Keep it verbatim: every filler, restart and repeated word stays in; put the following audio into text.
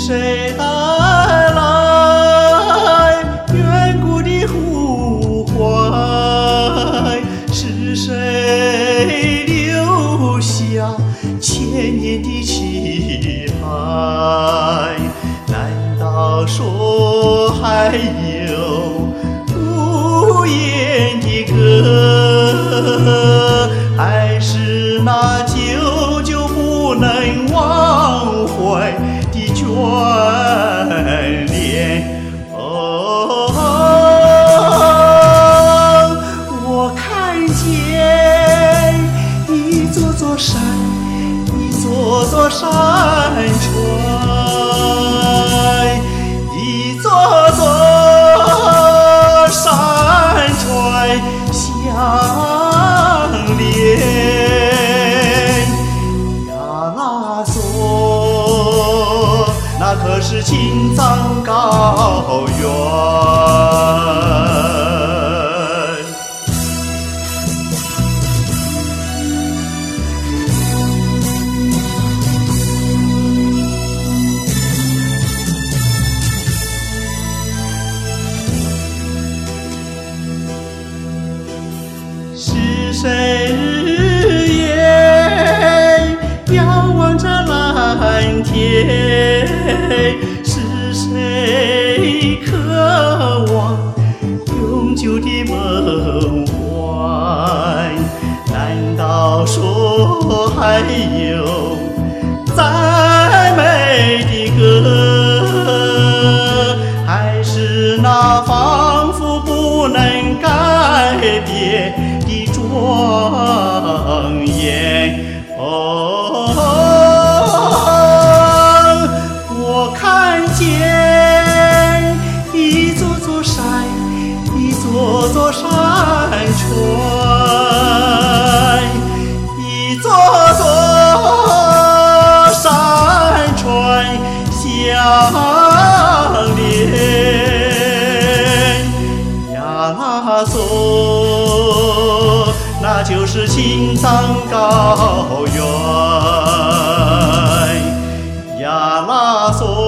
谁带来远古的呼唤？是谁留下千年的期盼？难道说还有无言的歌，还是那久久不能忘怀的眷恋？哦，我看见一座座山，一座座山川，一座座山川相连。亚拉索，那可是青藏高原。是谁日夜仰望着蓝天？是谁渴望永久的梦幻？难道说还有再美的歌，还是那仿佛不能改变的庄严？哦，我看见一座座山，一座座山川，一座座山川相连。亚拉索，那就是青藏高原。亚拉索。